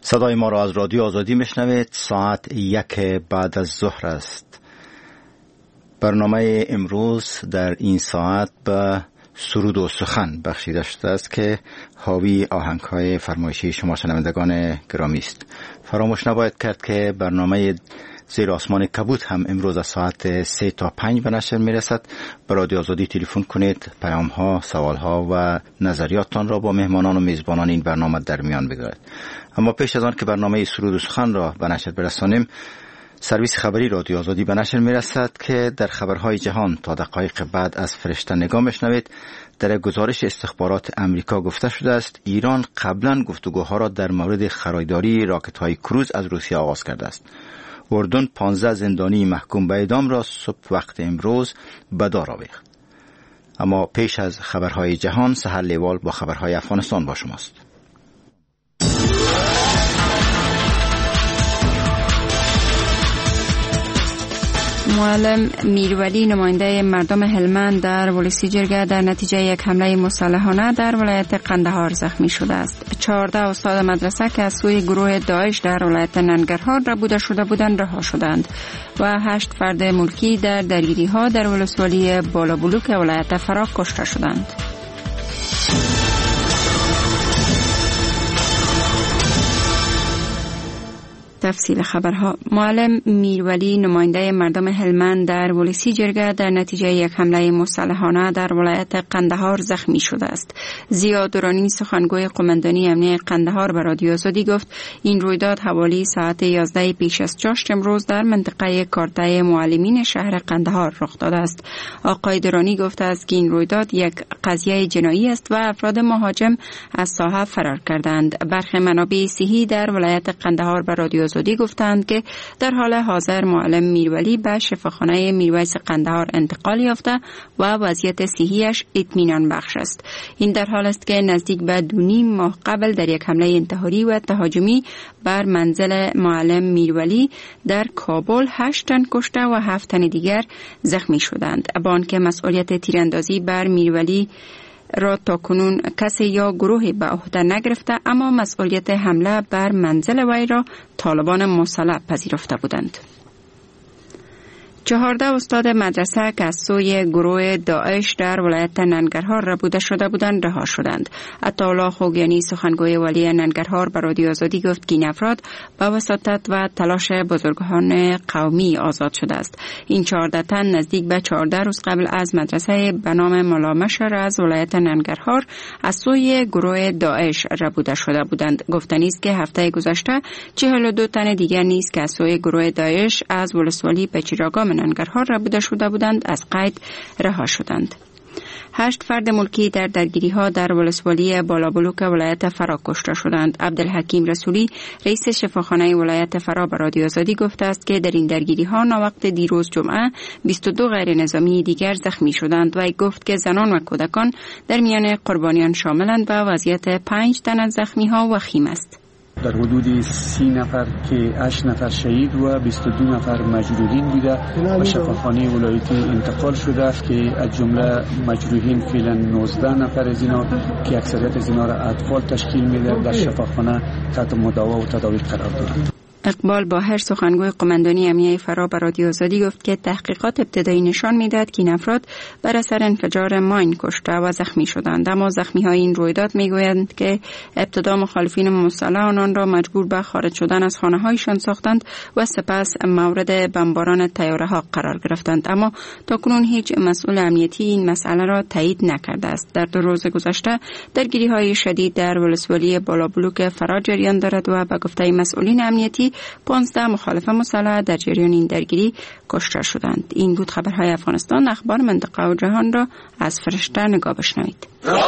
صدای ما را از رادیو آزادی میشنوید. ساعت 1 بعد از ظهر است. برنامه امروز در این ساعت به سرود و سخن بخشیده شده است که حاوی آهنگ‌های فرمایشی شما شنوندگان گرامی است. فراموش نباید کرد که برنامه زیر آسمان کبود هم امروز از ساعت 3 تا 5 به نشر میرسد. به رادیو آزادی تلفن کنید، پیام‌ها، سوال‌ها و نظریاتتان را با مهمانان و میزبانان این برنامه در میان بگذارید. اما پیش از آن که برنامه سرود و سخن را به نشر برسانیم، سرویس خبری رادیو آزادی به نشر میرسد که در خبرهای جهان تا دقایق بعد از فرشته نگاه میشنوید. در گزارش استخبارات امریکا گفته شده است ایران قبلا گفتگوها را در مورد خریداری راکت‌های کروز از روسیه آغاز کرده است. اردن 15 زندانی محکوم به اعدام را صبح وقت امروز به دار آویخت. اما پیش از خبرهای جهان، سحر لیوال با خبرهای افغانستان با شماست. معلم میرولی نماینده مردم هلمند در ولسی جرگه در نتیجه یک حمله مسلحانه در ولایت قندهار زخمی شده است. 14 استاد مدرسه که از سوی گروه داعش در ولایت ننگرهار ربوده شده بودند رها شدند و 8 فرد ملکی در درگیری ها در ولسوالی بالابلوک ولایت فرا کشته شدند. تفصیل خبرها. معلم میرولی نماینده مردم هلمند در ولسی جرگه در نتیجه یک حمله مسلحانه در ولایت قندهار زخمی شده است. ضیا درانی سخنگوی قماندانی امنیه قندهار به رادیو آزادی گفت این رویداد حوالی ساعت 11 پیش از چاشت امروز در منطقه کارته معلمین شهر قندهار رخ داده است. آقای درانی گفته است که این رویداد یک قضیه جنایی است و افراد مهاجم از ساحه فرار کردند. برخی منابع صحی در ولایت قندهار به رادیو آزادی گفتند که در حال حاضر معلم میرولی به شفاخانه میرویس قندهار انتقال یافته و وضعیت صحیش اطمینان بخش است. این در حال است که نزدیک به 2.5 ماه قبل در یک حمله انتحاری و تهاجمی بر منزل معلم میرولی در کابل 8 تن کشته و 7 تن دیگر زخمی شدند. با آنکه مسئولیت تیراندازی بر میرولی را تاکنون کسی یا گروهی به عهده نگرفته، اما مسئولیت حمله بر منزل وی را طالبان مسلح پذیرفته بودند. 14 استاد مدرسه که از سوی گروه داعش در ولایت ننگرهار ربوده شده بودند رها شدند. عطاالله خوگیانی سخنگوی ولی ننگرهار به رادیو آزادی گفت که این افراد با وساطت و تلاش بزرگان قومی آزاد شده است. این 14 تن نزدیک به 14 روز قبل از مدرسه به نام ملامشر از ولایت ننگرهار از سوی گروه داعش ربوده شده بودند. گفتنی است که هفته گذشته 42 تن دیگر نیز که از سوی گروه داعش از ولسوالی پچیراگام ننگرهار ربوده شده بودند از قید رها شدند. 8 فرد ملکی در درگیری ها در ولسوالی بالابلوک ولایت فرا کشته شدند. عبدالحکیم رسولی رئیس شفاخانه ولایت فرا به رادیو آزادی گفته است که در این درگیری ها ناوقت دیروز جمعه 22 غیر نظامی دیگر زخمی شدند و گفت که زنان و کودکان در میان قربانیان شاملند و وضعیت 5 تن از زخمی ها وخیم است. در حدود 30 نفر که 8 نفر شهید و 22 نفر مجروحین بوده و شفاخانه ولایتی انتقال شده است که از جمله مجروحین فعلا 19 نفر از اینا که اکثریت از اینا را اطفال تشکیل میده در شفاخانه تحت مداوا و تداوی قرار دارند. اقبال باهر سخنگوی قماندانی امنیه فرا به رادیو آزادی گفت که تحقیقات ابتدایی نشان میدهد که این افراد بر اثر انفجار ماین کشته و زخمی شدند، اما زخمی های این رویداد میگویند که ابتدا مخالفین مسلح آنان را مجبور به خارج شدن از خانه هایشان ساختند و سپس مورد بمباران طیاره ها قرار گرفتند، اما تاکنون هیچ مسئول امنیتی این مسئله را تایید نکرده است. در 2 روز گذشته درگیری های شدید در ولسوالی بالابلوک فرا جریان دارد و به گفته مسئولین امنیتی 15 مخالف مسلح در جریان این درگیری کشته شدند. این بود خبرهای افغانستان. اخبار منطقه و جهان را از فرشته نگاه بشنوید.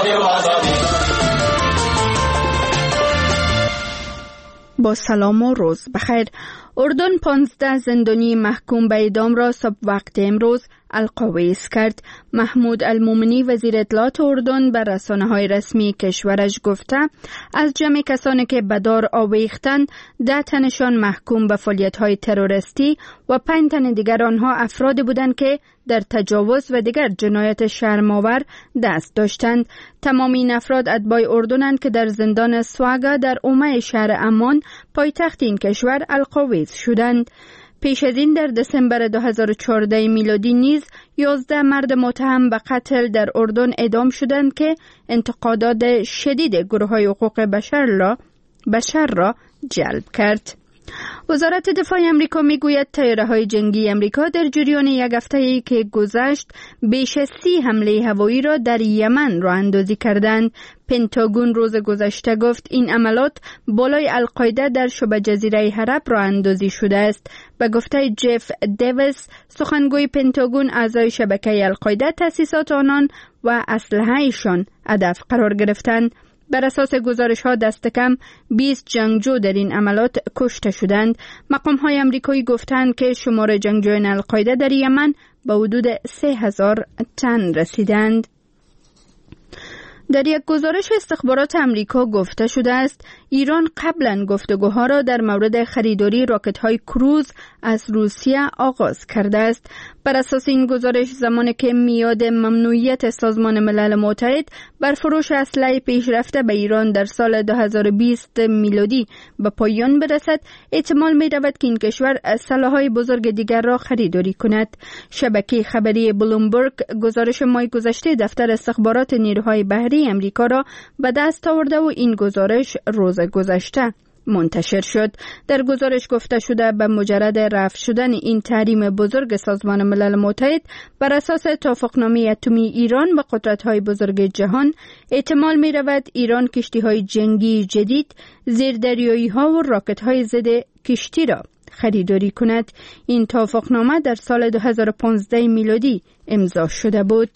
با سلام و روز بخیر. اردن 15 زندانی محکوم به اعدام را صبح وقت امروز القویس کرد. محمود المومنی وزیر اطلاعات اردن بر رسانه‌های رسمی کشورش گفته از جمع کسانی که به دار آویختند 10 تنشان محکوم به فعالیت‌های تروریستی و 5 تن دیگر آنها افرادی بودند که در تجاوز و دیگر جنایت شرم‌آور دست داشتند. تمام این افراد اتباع اردنند که در زندان سواگا در اومه شهر امان پایتخت این کشور القویس شدند. پیش از این در دسامبر 2014 میلادی نیز 11 مرد متهم به قتل در اردن اعدام شدند که انتقادات شدید گروه‌های حقوق بشر را جلب کرد. وزارت دفاع امریکا میگوید طیاره‌های جنگی امریکا در جریان یک هفته‌ای که گذشت بیش از 30 حمله هوایی را در یمن راه‌اندازی کردند. پنتاگون روز گذشته گفت این عملات بالای القاعده در شبه جزیره عرب راه‌اندازی شده است. به گفته جف دیویس سخنگوی پنتاگون، اعضای شبکه القاعده تأسیسات آنان و اسلحه‌شان هدف قرار گرفتند. بر اساس گزارش‌ها دست کم 20 جنگجو در این عملات کشته شدند. مقام‌های آمریکایی گفتند که شمار جنگجویان القاعده در یمن به حدود 3000 تن رسیدند. در یک گزارش استخبارات آمریکا گفته شده است ایران قبلا گفتگوها را در مورد خریداری راکت‌های کروز از روسیه آغاز کرده است. بر اساس این گزارش زمانی که میعاد ممنوعیت سازمان ملل متحد بر فروش اسلحه پیشرفته به ایران در سال 2020 میلادی به پایان برسد، احتمال می رود که این کشور سلاح‌های بزرگ دیگر را خریداری کند. شبکه خبری بلومبرگ گزارش ماه گذشته دفتر استخبارات نیروهای بحری امریکا را به دست آورده و این گزارش روز گذشته منتشر شد. در گزارش گفته شده به مجرد رفع شدن این تحریم بزرگ سازمان ملل متحد بر اساس توافقنامه اتمی ایران با قدرت‌های بزرگ جهان، احتمال می رود ایران کشتی‌های جنگی جدید، زیردریایی‌ها و راکت‌های ضد کشتی را خریداری کند. این توافقنامه در سال 2015 میلادی امضا شده بود.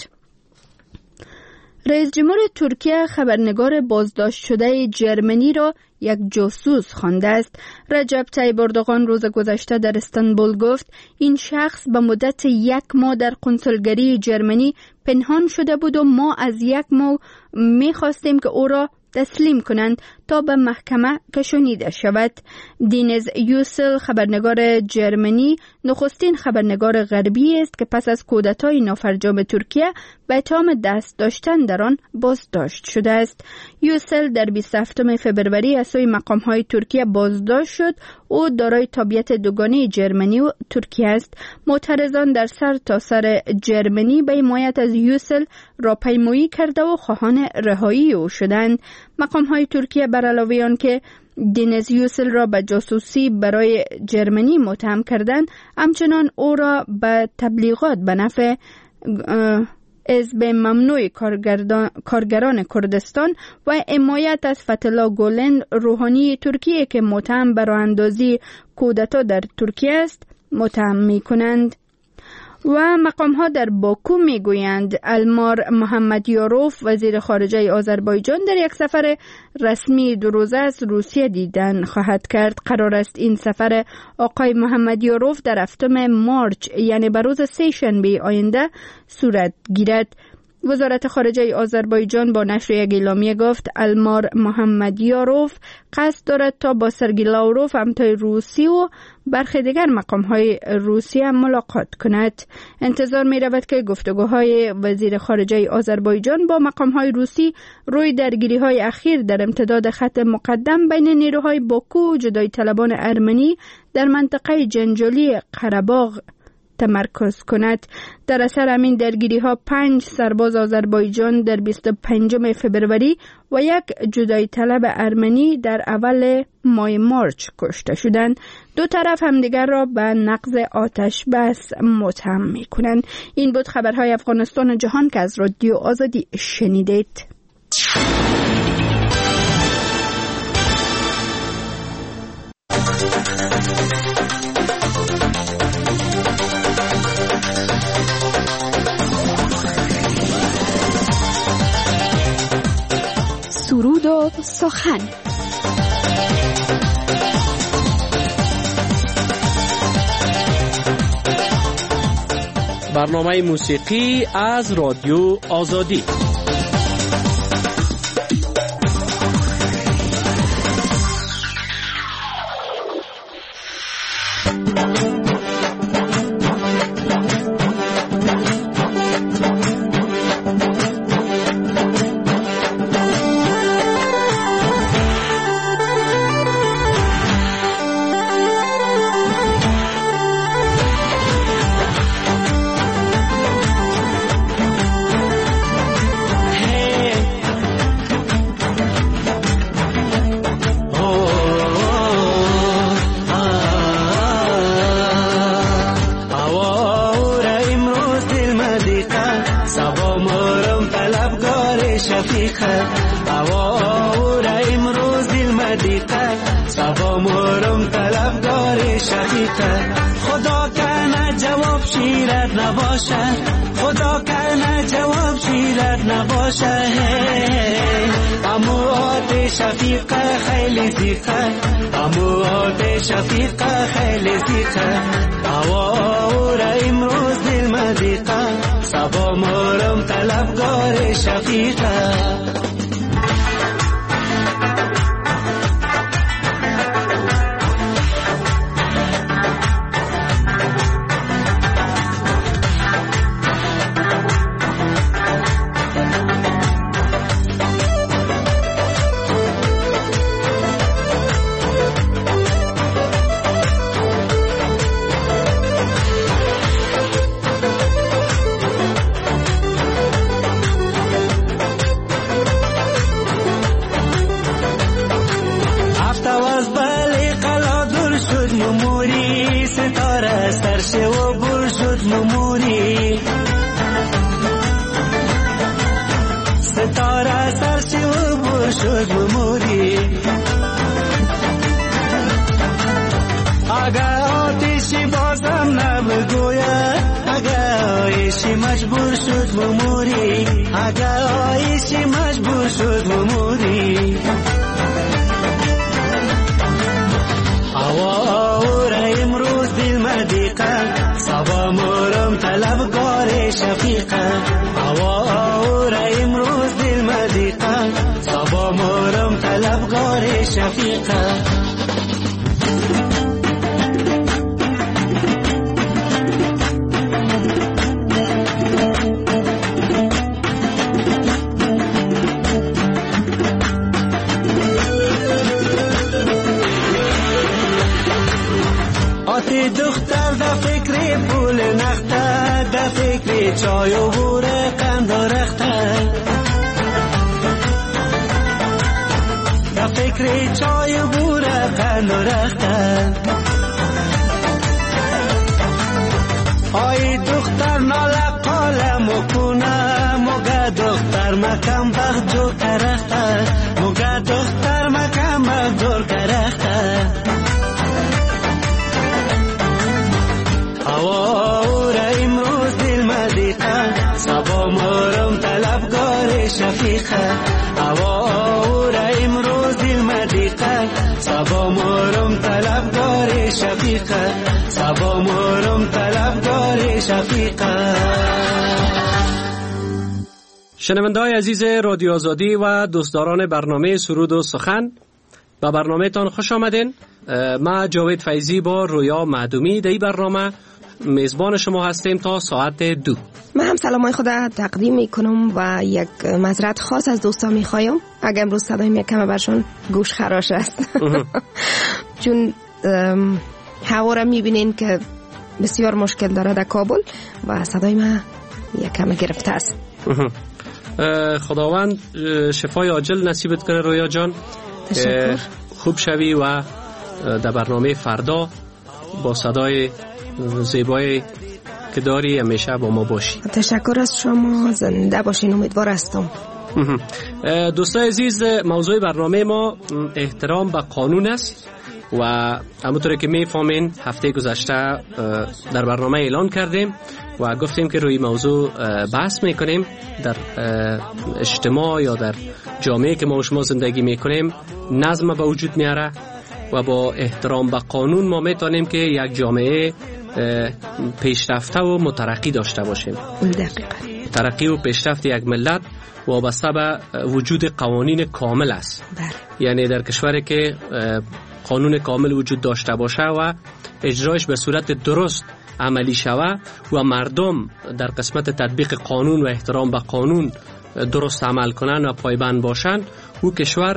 رئیس جمهور ترکیه خبرنگار بازداشت شده جرمنی را یک جاسوس خوانده است. رجب طیب اردوغان روز گذشته در استانبول گفت این شخص به مدت 1 ماه در قنسولگری جرمنی پنهان شده بود و ما از 1 ماه می خواستیم که او را تسلیم کنند تا به محکمه کشانیده شود. دینز یوسل خبرنگار جرمنی نخستین خبرنگار غربی است که پس از کودتای نافرجام ترکیه به اتهام دست داشتن در آن بازداشت شده است. یوسل در 27 فوریه از سوی مقام‌های ترکیه بازداشت شد. او دارای تابعیت دوگانه جرمنی و ترکیه است. معترضان در سر تا سر جرمنی به حمایت از یوسل راهپیمایی کرده و خواهان رهایی او شدند. مقام‌های ترکیه بر علاوه آن که دینز یوسل را به جاسوسی برای جرمنی متهم کردند، همچنان او را به تبلیغات به نفع حزب ممنوع کارگران کردستان و حمایت از فتح‌الله گولن روحانی ترکیه که متهم به راه‌اندازی کودتا در ترکیه است متهم می‌کنند. و مقام‌ها در باکو میگویند المار محمدیاروف وزیر خارجه آذربایجان در یک سفر رسمی 2 روزه از روسیه دیدن خواهد کرد. قرار است این سفر آقای محمدیاروف در 7 مارس یعنی به روز 3 شنبه آینده صورت گیرد. وزارت خارجه آذربایجان با نشر یک اعلامیه گفت المار محمدیاروف قصد دارد تا با سرگی لاوروف همتای روسی و برخی دیگر مقام‌های روسیه ملاقات کند. انتظار می رود که گفتگوهای وزیر خارجه آذربایجان با مقام‌های روسی روی درگیری‌های اخیر در امتداد خط مقدم بین نیروهای باکو و جدایی طلبان ارمنی در منطقه جنجالی قره‌باغ تمرکز کند. در اثر همین درگیری ها 5 سرباز آذربایجان در 25 فوریه و 1 جدایی طلب ارمنی در اول ماه مارس کشته شدند. 2 طرف همدیگر را به نقض آتش بس متهم می کنند. این بود خبرهای افغانستان و جهان که از رادیو آزادی شنیدید. سرود و سخن. برنامه موسیقی از رادیو آزادی. خدا کنه جواب شیرت نباشه، خدا کنه جواب شیرت نباشه. امو آتش شفیقه خیلی زیقه، امو آتش شفیقه خیلی زیقه. اواره امروز دل مدیقه، سبا مورم طلبگار شفیقه. مجبور شد مموری، اگر آیشی مجبور شد مموری. اواره امروز دل مدیقه، سبا مورم طلبگار شفیقه. اواره امروز دل مدیقه، سبا مورم طلبگار شفیقه. دختر در فکر پول نخته، در فکر چای و بوره قند و رخته، در فکر چای و بوره قند و رخته. آی دختر ناله قاله مکنه، مگه دختر مکم بخت جور کرخته، مگه دختر مکم بخت جور کرخته. اواره امروز دل مدیقه، سبا مورم طلبگار شفیقه. اواره امروز دل مدیقه، سبا مورم طلبگار شفیقه، سبا مورم طلبگار شفیقه. شنونده‌های عزیز رادیو آزادی و دوستداران برنامه سرود و سخن، به برنامه تان خوش آمدین. ما جاوید فیضی با رویا معدومی در این برنامه میزبان شما هستیم تا ساعت 2. من هم سلامای خود تقدیم میکنم و یک معذرت خاص از دوستان میخوایم اگر امروز صدایم یک کمه برشون گوش خراش است. چون هوا را میبینین که بسیار مشکل داره در کابل و صدای من یک کمه گرفته است. خداوند شفای عاجل نصیبت کنه رویا جان. تشکر. خوب شوی و در برنامه فردا با صدای زیبایی که داری همیشه با ما باشی. تشکر از شما، زنده باشین، امیدوار هستم. دوستان عزیز، موضوع برنامه ما احترام به قانون است و همونطور که میفهمین هفته گذشته در برنامه اعلان کردیم و گفتیم که روی موضوع بحث میکنیم. در اجتماع یا در جامعه که ما و شما زندگی میکنیم نظم به وجود میاره و با احترام به قانون ما میتونیم که یک جامعه پیشرفته و مترقی داشته باشیم. دقیقاً. ترقی و پیشرفت یک ملت وابسته به وجود قوانین کامل است. یعنی در کشوری که قانون کامل وجود داشته باشه و اجرایش به صورت درست عملی شود و مردم در قسمت تطبیق قانون و احترام به قانون درست عمل کنن و پایبند باشن، او کشور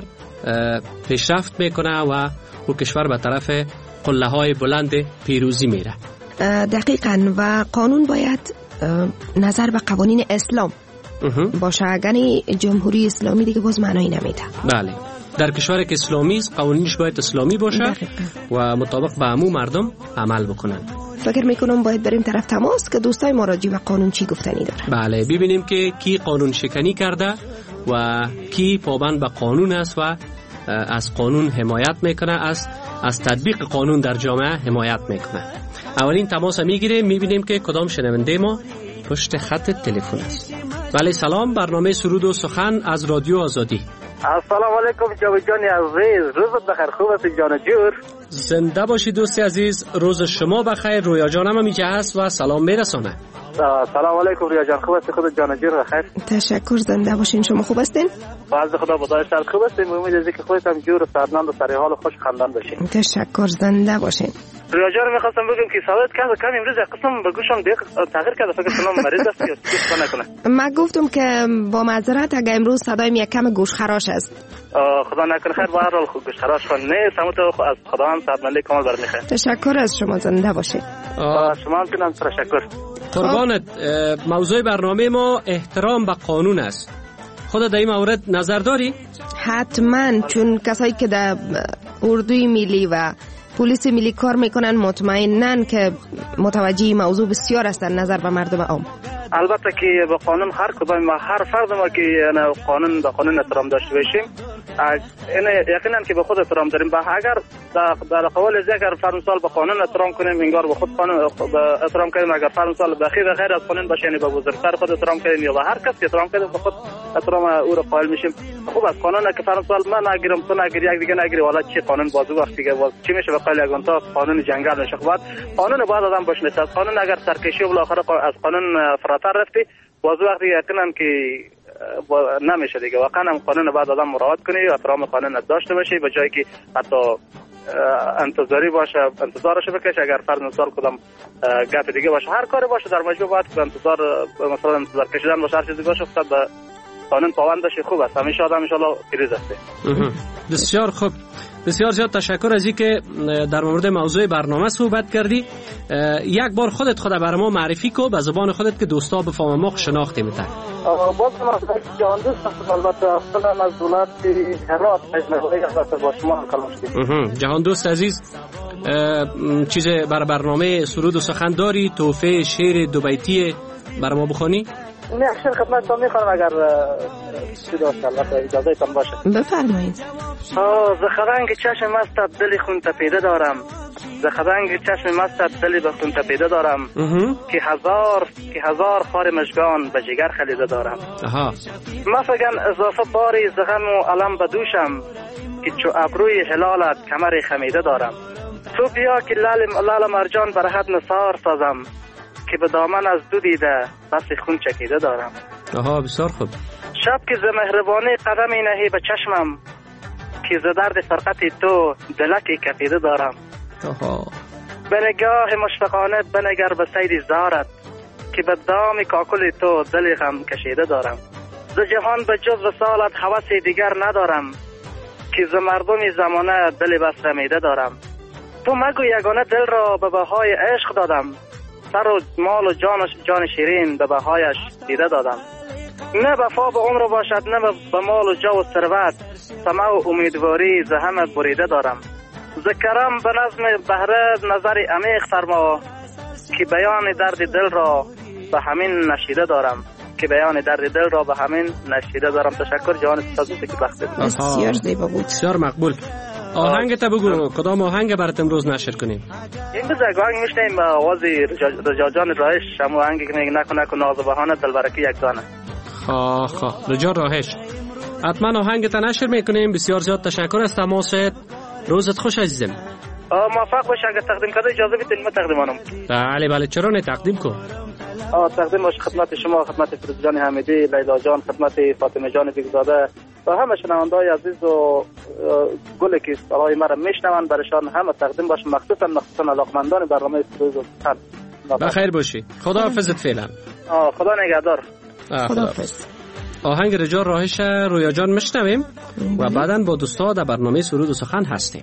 پیشرفت میکنه و او کشور به طرف قله های بلند پیروزی میره. دقیقاً. و قانون باید نظر به قوانین اسلام باشه، اگر جمهوری اسلامی دیگه باز معنی نمیده. بله، در کشور که اسلامی است قوانینش باید اسلامی باشه و مطابق به عموم مردم عمل بکنن. فکر میکنم باید بریم طرف تماس که دوستای ما راجع به قانون چی گفتنی داره. بله، ببینیم که کی قانون شکنی کرده و کی پابند به قانون است و از قانون حمایت میکنه، از تطبیق قانون در جامعه حمایت میکنه. اولین تماس میگیره، میبینیم که کدام شنونده ما پشت خط تلفن است. بله سلام، برنامه سرود و سخن از رادیو آزادی. السلام علیکم جان عزیز، روزت بخیر. خوب است جان جور؟ زنده باشی دوست عزیز، روز شما بخیر. رویا جانم هم اینجا هست و سلام میرسانه. سلام علیکم رویا جان، خوب است؟ خودت جان جور بخیر؟ تشکر، زنده باشین. شما خوب هستین؟ باز خدا بدایش تر خوب هستین. امید از اینکه خودت هم جور و سرمند و سر حال و خوش خندان باشین. تشکر، زنده باشین. رویا جان می‌خواستم بگم که صحبت کم امروز قسم به گوشم تغییر کرده، فکر کنم مریض است یا چیزی نکنه. من گفتم که با معذرت اگه امروز صدایم یک کم گوش خراش است. خدا نکنه خیر. به هر حال گوش خراش کن نه سمت از خدا هم سلامتی کامل برمیخواد. تشکر از شما، زنده باشید. شما هم تشکر. قربانت. موضوع برنامه ما احترام به قانون است. خودت در این مورد نظر داری؟ حتما، چون کسایی که در اردوی ملی و پلیس ملی کار میکنن مطمئنن که متوجه موضوع بسیار است در نظر به مردم عام. البته که به قانون هر کدام ما هر فرد ما که قانون به قانون احترام داشته باشیم، این یقینا که به خود احترام داریم. اگر در قول اگر فرد مثال به قانون احترام کنیم انگار به خود قانون احترام کنیم. اگر فرد مثال به غیر از قانون باشه یعنی به بزرگتر خود احترام کنیم یا به هر کس احترام کنیم به خود احترام او را قائل میشیم. خوب از قانون که فرد مثال من نگیرم تو نگیری یک دیگه نگیری، والا چی قانون بازو وقتی که چی میشه به قائل یگان تا قانون جنگل میشه. خب قانون باید آدم بشناسه. از قانون اگر سرکشی و بالاخره از قانون فراتر رفتی بازو وقتی یقینا که نمیشه دیگه. واقعا هم قانون بعد آدم مراعات کنی و احترام قانون داشته باشی، به جایی که حتی انتظاری باشه انتظارش بکش. اگر فرض مثال کدام گپ دیگه باشه هر کاری باشه در مجموع باید انتظار مثلا انتظار کشیدن باشه، هر چیزی باشه خود به قانون پابند باشی. خوب است. همیشه آدم ان شاء الله پیروز است. بسیار خوب، بسیار زیاد تشکر از اینکه در مورد موضوع برنامه صحبت کردی. یک بار خودت برای ما معرفی کو به زبان خودت که دوستا بفهمن ما شناخته میتن. باز ما جهان دوست هستم. البته اصلا از دولت هرات اجنبی هست با شما کلام شدیم. جهان دوست عزیز، چیز برای برنامه سرود و سخن داری؟ تحفه شعر دو بیتی برای ما بخونی؟ نه اکشن خدمتتان میخوام اگر چی داشت البته اجازه تان باشه. بفرمایید. ز خدنگ چشم مستت دلی خون تپیده دارم، ز خدنگ چشم مستت دلی به خون تپیده دارم که هزار خار مژگان به جگر خلیده دارم. مفگن اضافه باری ز غم و الم به دوشم که چو ابروی هلالت کمر خمیده دارم. تو بیا که لال مرجان بر حد نثار سازم که به دامن از دو دیده بس خون چکیده دارم. بسیار خوب. شب که ز مهربانی قدمی نهی به چشمم که ز درد فرقت تو دلکی کپیده دارم. به نگاه مشفقانه بنگر به سید زارت که به دام کاکل تو دل غم کشیده دارم. ز جهان به جز وصالت هوس دیگر ندارم که ز مردم زمانه دل بس رمیده دارم. تو مگو یگانه دل را به بهای عشق دادم، سر و مال و جان شیرین به بهایش دیده دادم. نه وفا به عمر باشد نه به مال و جا و ثروت، طمع و امیدواری ز همه بریده دارم. ز کرم به نظم بهره نظر عمیق فرما که بیان درد دل را به همین نشیده دارم، که بیان درد دل را به همین نشیده دارم. تشکر جان صدوقی که وقت بسیار زیبا بود. بسیار مقبول. آهنگت بگو کدام آهنگ برات امروز نشر کنیم؟ این بزرگ آهنگ میشنیم آواز رجا جان راهش، همون آهنگی که میگه نکن ناز و بهانه دلبرکی یک دانه. رجا راهش حتما آهنگت نشر میکنیم. بسیار زیاد تشکر از تماست. روزت خوش عزیزم. موفق باشه. اگر تقدیم کرده اجازه بدین ما تقدیم کنم. بله چرا نه، تقدیم کن. تقدیم باشه خدمت شما، خدمت فیروز حمیدی، لیلا جان، خدمت فاطمه جان بیگزاده و همه شنونده‌های عزیز و گلی که صدای مرا میشنوند برایشان همه تقدیم باشه، مخصوصا علاقمندان برنامه فیروز. بخیر باشی. خداحافظت فعلا. خدا نگهدار. خداحافظ. آهنگ رجال راهش رویا جان میشنویم و بعداً با دوستا در برنامه سرود و سخن هستیم.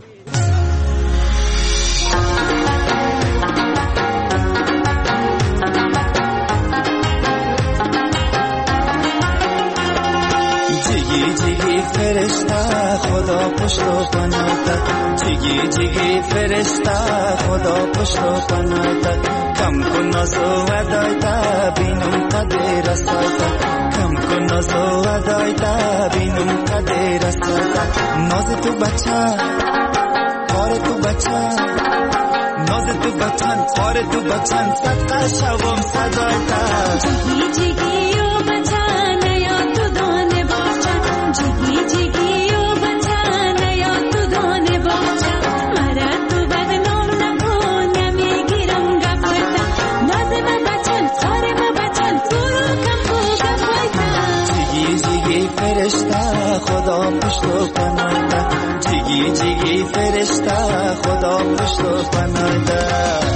جیگی فرشته خدا پشت و پناهت، جیگی فرشته خدا پشت و پناهت، کم کن ناز و ودایت بینم قدر استایت، کم کن ناز و ودایت بینم قدر استایت، ناز تو بچه کار تو بچه، ناز تو بچن کار تو بچن، صدقه شوم صدایت، جیگی و بچن یا تو دانه باشن، جیگی و بچن یا تو دانه باشن، مرا تو بدنام نکن نمیگیرم گفایتا، ناز با بچن کار با بچن تو رو کم کو گفایتا، جیگی فرشته خدا پشت و پناهت، جیگی فرشته خدا پشت و پناهت.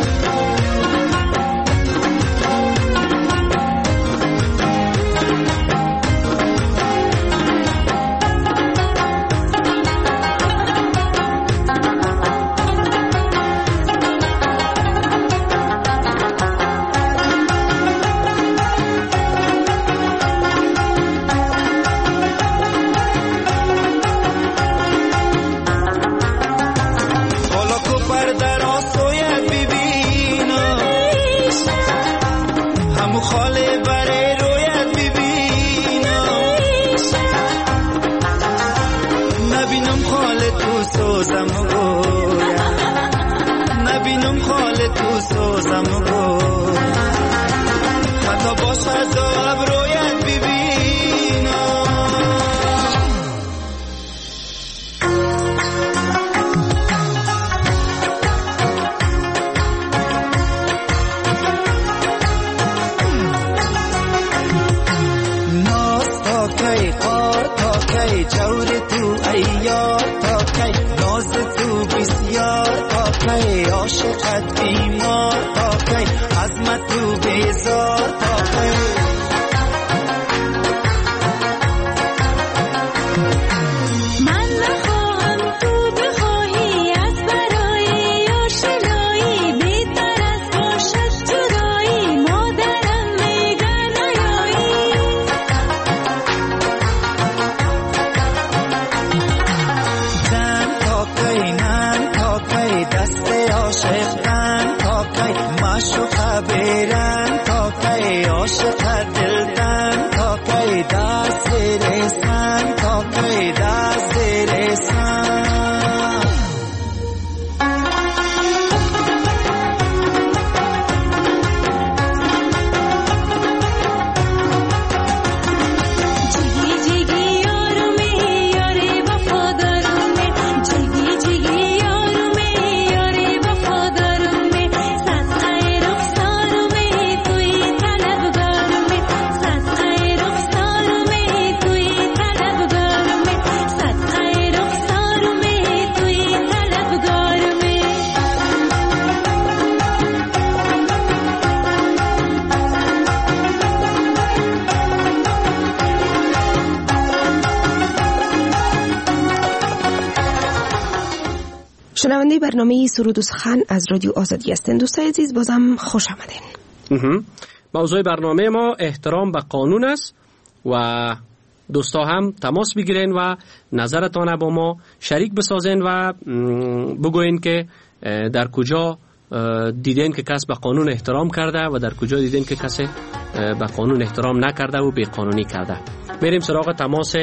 نبینم خال تو سوزم گو حتی باشد دو ابرویت ببینم. ناز تا کی قار تا کی جور تو ایار تا کی ناز تو بسیار تا کی عاشقت بیمار تا کی عظمت تو بیزار تا کی. شنونده برنامه سرود و سخن از رادیو آزادی هستند. دوستای عزیز بازم خوش آمدین. موضوع برنامه ما احترام به قانون است و دوستا هم تماس بگیرین و نظرتان با ما شریک بسازین و بگوین که در کجا دیدین که کس به قانون احترام کرده و در کجا دیدین که کس به قانون احترام نکرده و بی قانونی کرده. میریم سراغ تماس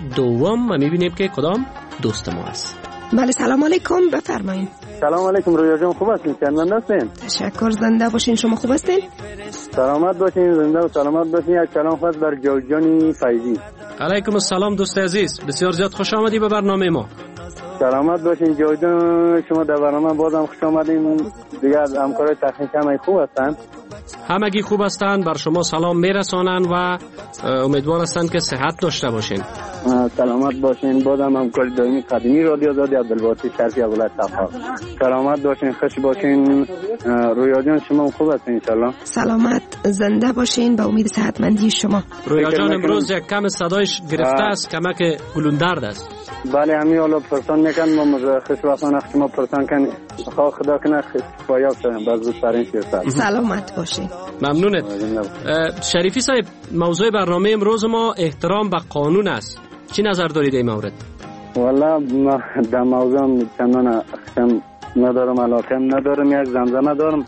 دوم و میبینیم که کدام دوست ما است. بله سلام علیکم، بفرمایید. سلام علیکم رویا جان، خوب هستین؟ چندان هستین؟ تشکر، زنده باشین. شما خوب هستین؟ سلامت باشین، زنده و سلامت باشین. یک کلام خاص بر جوجانی فیضی. علیکم السلام دوست عزیز، بسیار زیاد خوش آمدی به برنامه ما. سلامت باشین جاویدان، شما در برنامه بازم خوش آمدین. دیگه از همکارای تکنیکی همه خوب هستند؟ همگی خوب هستند، بر شما سلام میرسانند و امیدوار هستند که صحت داشته باشین. سلامت باشین. بازم همکار دائمی قدیمی رادیو آزادی عبدالباقی شرفی ولایت تخار. سلامت باشین، خوش باشین. رویا جان شما خوب هستین ان شاء الله؟ سلامت زنده باشین به امید صحتمندی شما. رویا جان امروز یک کم صدایش گرفته است، کمک گلوندرد است. بله همین حالا پرسان میکن ما خوشبختانه شما پرسان کن خدا کنه شفایاب شدن باز زودترین شد. سلامت باشین. ممنونت. شریفی صاحب، موضوع برنامه امروز ما احترام به قانون است. چی نظر دارید این مورد؟ والا ما در موضوع چندان ندارم، علاقه ندارم، یک زمزمه دارم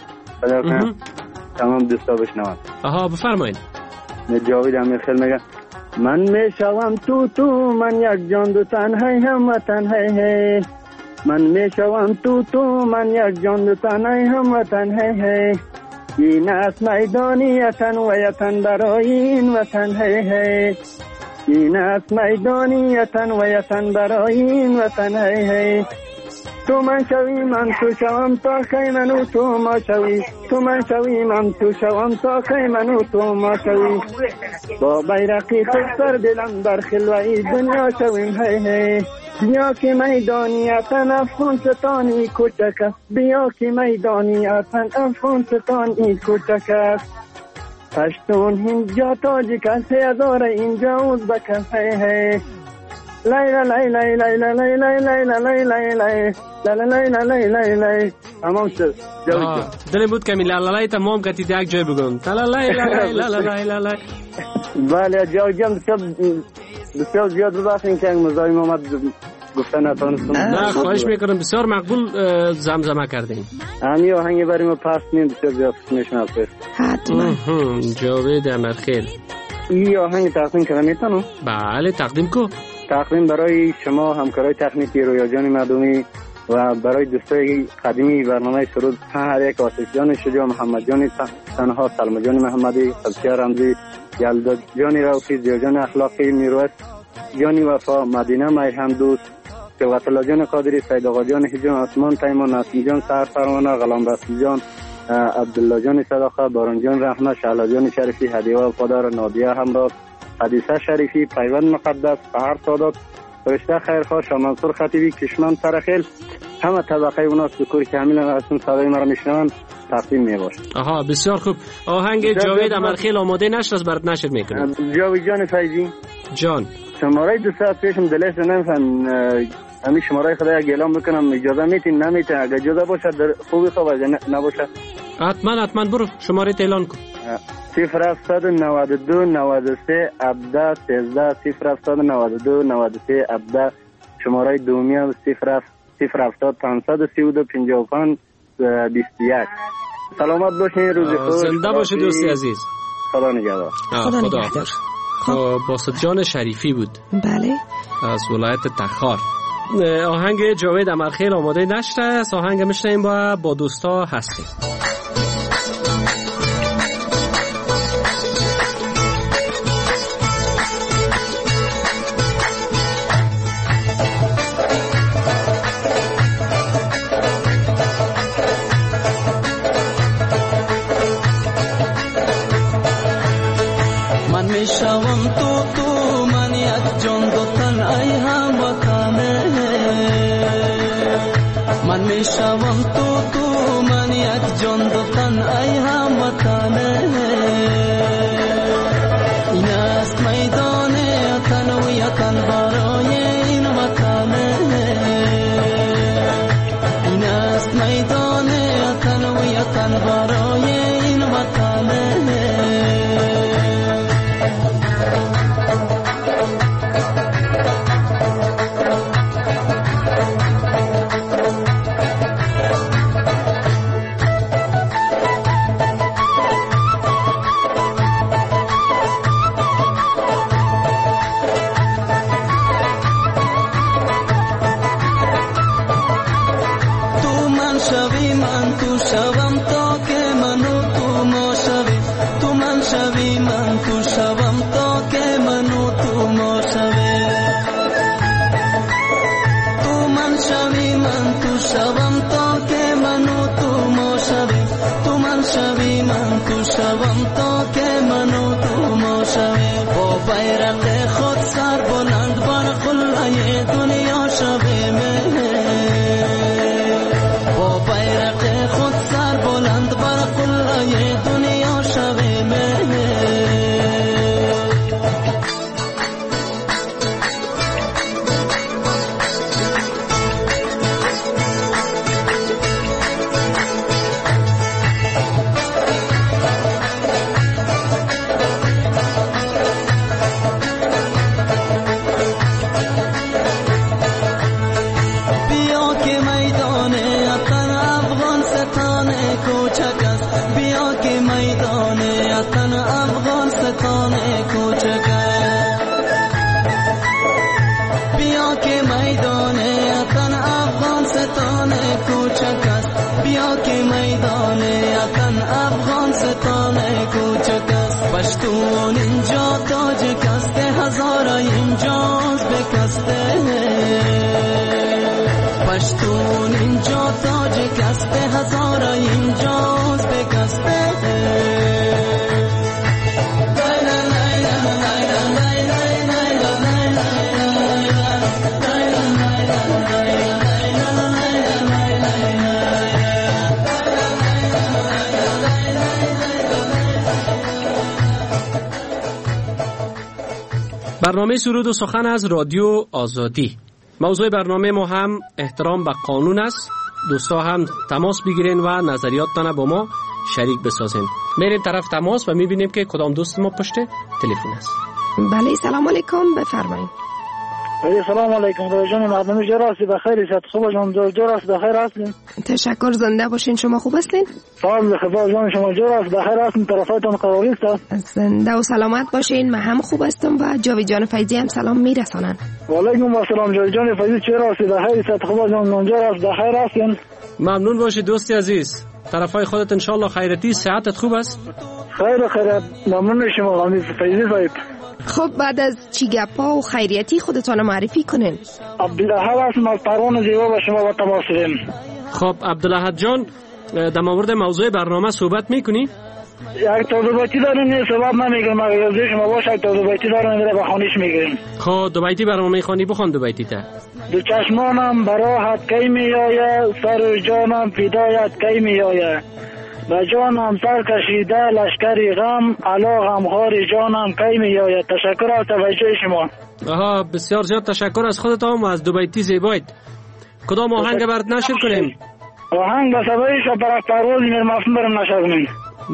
تمام دوستا بشنوند. آها بفرمایید. جاوید امیرخیل میگه من میشوم تو من یک جان دو تنهی هموطن هی من میشوم تو من یک جان دو تنهی هموطن هی این است میدانیتن و یتن برای این وطن هی این است میدانیتن و یتن برای این وطن هی تو من شوی من تو شوم تا کی منو تو ما شوی تو من شوی من تو شوم تا کی منو تو ما شوی با بیرقی تو سر دلم در خلوی دنیا شویم هی بیا که میدانیتن افغانستانی کوچک است بیا که میدانیتن افغانستانی کوچک است پشتون اینجا تاجیک است هزار اینجا ازبک است هی لای لای لای لای لای لای لای لای لای لای لای لای لای لای تمام شد. دلم بود که لالای تمام کردید یک جای بگم لالای لالای لالای لالای. بله جان بسیار زیاد ببخشید که مزاحم اومد گفتن نتونستم. نه خواهش میکنم، بسیار مقبول زمزمه کردین. همین آهنگ برای ما پخش کنید بسیار زیاد میشنم. حتما. جاوید امیرخیل این آهنگ تقدیم کنم میتونم؟ بله تقدیم کو. تقدیم برای شما همکارای تکنیکی رویا جان مردمی و برای دوستای قدیمی برنامه سرود هر یک آتش جان شجاع، محمد جان تنها، سلمى جان محمدی، قدسی رمزی، یلدا جان روفی، زیا جان اخلاقی، میرویس جان وفا، مدینه میرهم دوست، صبغت الله جان قادری، سید آقا جان حجان، عثمان تیمان، نسیم جان سهر پروانه، غلام رسول جان، عبدالله جان صداقه، باران جان رحمه، شعله جان شریفی، هدیه وفادار، نادیه همراه، حدیثه شریفی، پیوند مقدس، سحر سادات، فرشته خیرخواه، شاه منصور خطیبی، کشمن سرخیل، همه طبقه اوناس بکوری که همین هستون صدای مرا میشنون تقدیم میباشد. آها بسیار خوب. آهنگ جاوید امیرخیل آماده نشد از برات نشر میکنم. جاوید جان فیضی جان شماره 200 پیشم دلش نمیفهم، همین شماره خدا یک اعلام بکنم اجازه میتین نمیتین؟ اگه اجازه باشه خوبی خوب، اگه نباشه حتما برو شماره اعلان کن. 0792 93 17 13 0792 93 17 شماره دومی 070 532 55 21. سلامت باشین، روز خوش. زنده باشید دوستی عزیز. خدا نگهدار. خدا نگهدار. باسط جان شریفی بود. بله. از ولایت تخار. آهنگ جاوید امیرخیل آماده نشده است. آهنگ میشنیم با دوستا هستیم. میشوم تو من یک جان دو تن ای هموطنه من میشوم تو من یک جان دو تن ای هموطنه این است میدان تنویتن برای این وطنه این است میدان تنویتن برای این وطنه کوچک است بیا که میدان وطن افغانستان کوچک است پشتون اینجا تاجک است هزار اینجاست بکسته پشتون اینجا تاجک است هزار اینجاست بکسته برنامه سرود و سخن از رادیو آزادی. موضوع برنامه ما هم احترام به قانون است. دوستا هم تماس بگیرین و نظریاتتان با ما شریک بسازین. میریم طرف تماس و میبینیم که کدام دوست ما پشت تلفن است. بله سلام علیکم بفرمایید. سلام علیکم جان مردم جراسی بخیر است خوب جان جراس بخیر هستین. تشکر زنده باشین شما خوب هستین؟ سلام خدا جان شما جراس بخیر هستین طرفاتون قراری است. زنده و سلامت باشین من هم خوب هستم و جاوید جان فیضی هم سلام میرسانن. و علیکم السلام جاوید جان فیضی جراسی بخیر است خوب جان جراس بخیر هستین. ممنون باشید دوستی عزیز. طرفای خودت ان شاء الله خیرتی صحتت خوب است؟ خیر ممنون شما حمید فیضی صاحب. خب بعد از چی گپا و خیریتی خودتان معرفی کنین. عبدالاحد هستم از پروان زیبا با شما با تماس داریم. خب عبدالاحد جان در مورد موضوع برنامه صحبت میکنی؟ یک توضیحاتی داریم صحبت نمیگم اگر شما باشه یک توضیحاتی داریم میره به خانیش میگیریم. خب دو بیتی برنامه خانی بخوان دو بیتی تا. دو چشمانم براحت کی میآیه سر جانم فدایت کی میآیه و جانم سر کشیده لشکری غم علا غمخوار جانم کی میآید. تشکر از توجه شما. آها بسیار زیاد تشکر از خودت و از دو بیتی زیبایت. کدام آهنگ برات نشر کنیم؟ آهنگ بسابقش برای پرواز میر مفتون برم نشر کنیم.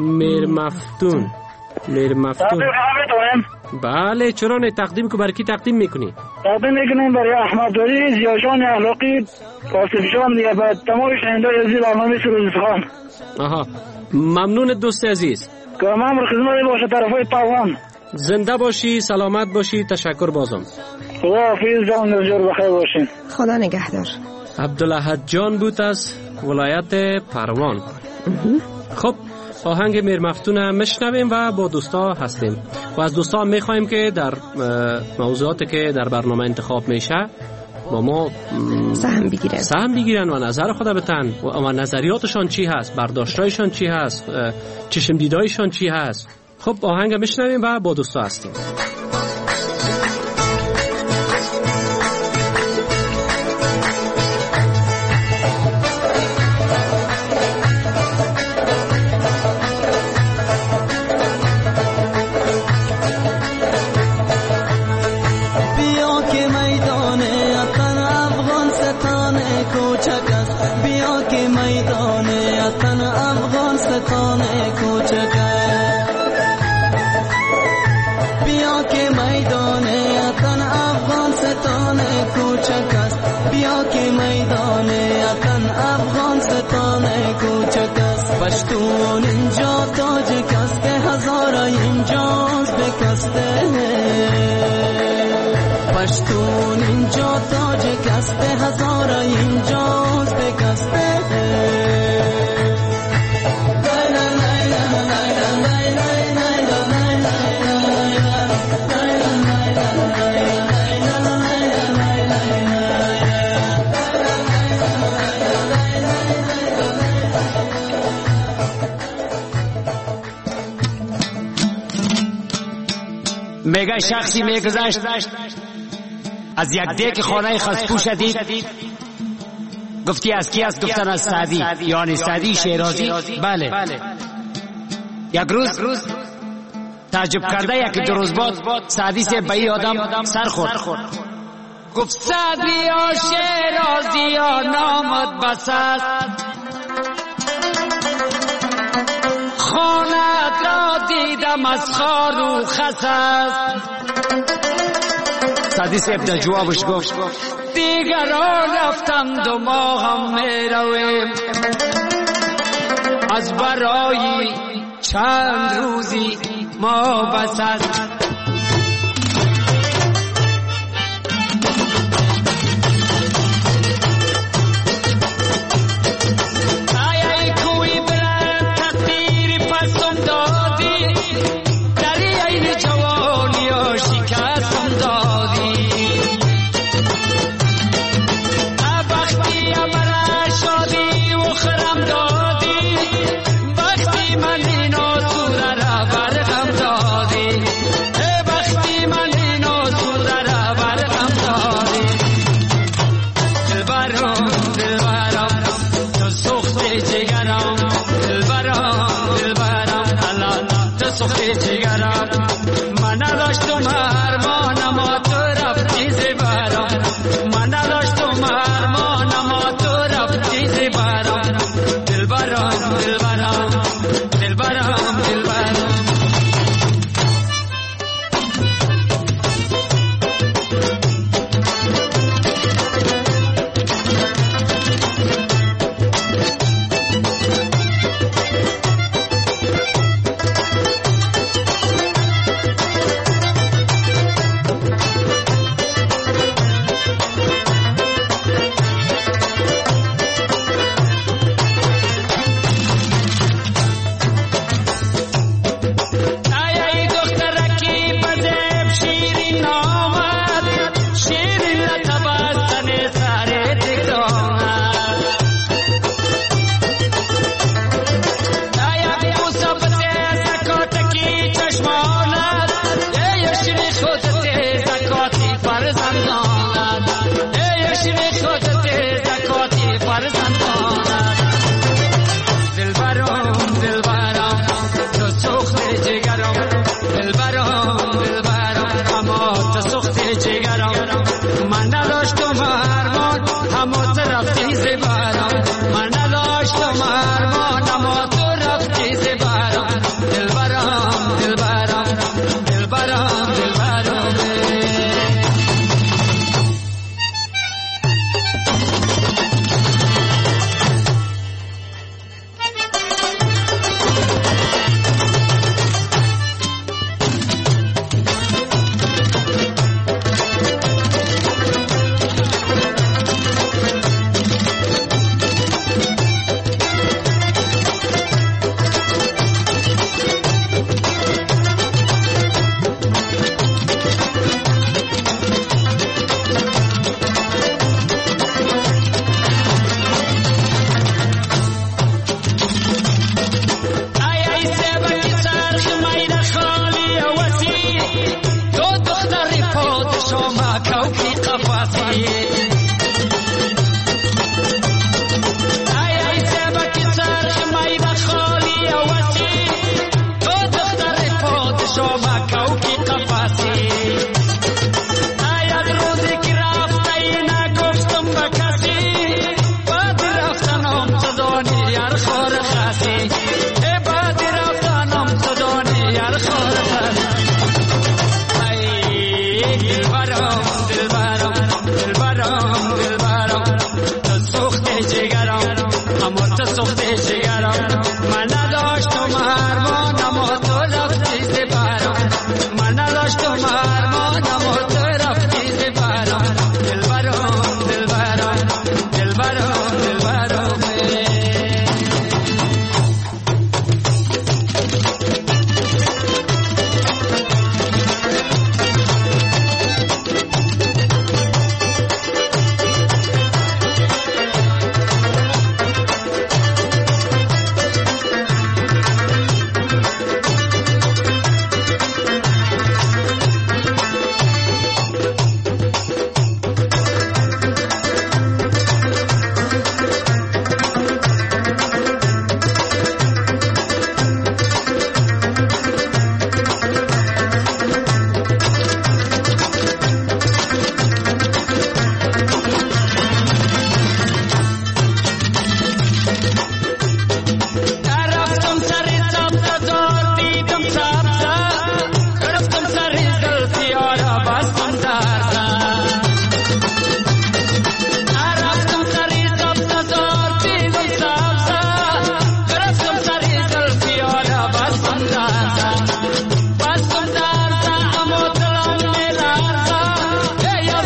میر مفتون بله چرا نه تقدیم که برای کی تقدیم میکنی؟ تقدیم میکنیم برای احمد ولی زیاجان اخلاقی قاسم جان دیگه بعد تمام شنیدای عزیز برنامه سرود خان. آها ممنون دوست عزیز که ممنون خدمت باشه طرفای پروان. زنده باشی سلامت باشی تشکر بازم. خدا حافظ جان نجار بخیر باشین. خدا نگهدار. عبدالاحد جان بود از ولایت پروان. خب آهنگ میر مفتون میشنویم و با دوستا هستیم و از دوستا میخوایم که در موضوعاتی که در برنامه انتخاب میشه با ما سهم بگیرن و نظر خود بتن و نظریاتشان چی هست برداشتایشان چی هست چشم دیدایشان چی هست. خب آهنگ میشنویم و با دوستا هستیم. پشتون اینجا تاجک است هزار اینجاست بکسته پشتون اینجا تاجک است هزار اینجاست بکسته میگه شخصی میگذشت از یک دیگ خانه خسپوش دید گفتی از کی است؟ گفتن از سعدی یعنی سعدی شیرازی. بله یک روز تعجب کرده یک دو روز بعد سعدی سے به آدم سر خورد گفت سعدی یا شیرازی یا نامت بس است خانت را دیدم از خار و خس است. سعدی صاحب در جوابش گفت دیگر را رفتند و ما هم می رویم از برای چند روزی ما بس است. زبارم دلبرم دلبرم دلبرم دلبرم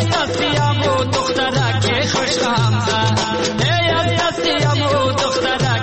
دخترک خوش آمد ای از دستیم و دخترک